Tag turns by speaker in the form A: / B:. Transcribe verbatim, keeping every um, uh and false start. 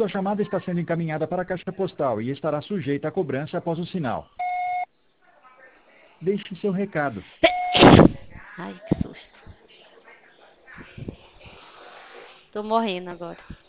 A: Sua chamada está sendo encaminhada para a caixa postal e estará sujeita à cobrança após o sinal. Deixe seu recado.
B: Ai, que susto. Tô morrendo agora.